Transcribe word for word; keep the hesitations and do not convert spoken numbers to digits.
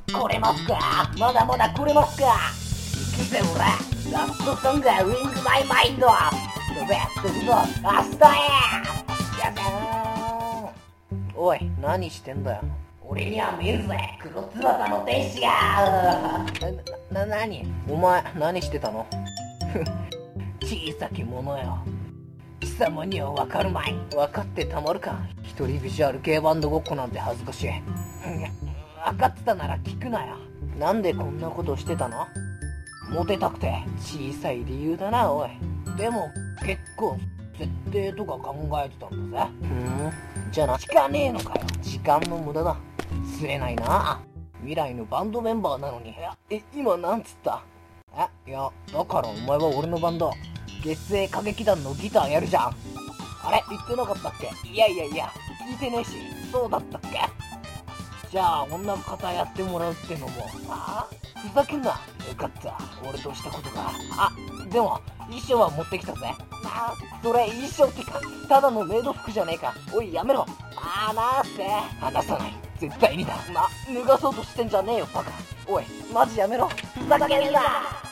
これますか、まだまだこれますか。行くぜ俺、ラストソングはウィングマイマインド、飛べ飛ぶぞ明日へ。やだー。 おい、何してんだよ。 俺には見えるぜ、黒翼の天使が。 な、な、なにお前、何してたの？ 小さき者よ、貴様にはわかるまい。 分かってたまるか。一人ビジュアル系バンドごっこなんて恥ずかしい。 分かってたなら聞くなよ。 なんでこんなことしてたの？ モテたくて。 小さい理由だな、おい。 でも結構設定とか考えてたんだぜ。 ふーん、じゃあな。 聞かねえのかよ。 時間の無駄だ。 釣れないな。 未来のバンドメンバーなのに。え、今なんつった？ え、いや、だからお前は俺のバンド、月星歌劇団のギターやるじゃん。あれ言ってなかったっけ？いやいやいや、聞いてねえし。そうだったっけ？じゃあ女方やってもらうってのも。ああ、ふざけんな。よかった、俺としたことが。あ、でも衣装は持ってきたぜ。あ、それ衣装ってか、ただのメイド服じゃねえか。おいやめろ。あーなーって離さない、絶対にだ。な、脱がそうとしてんじゃねえよバカ。おいマジやめろ、ふざけんな。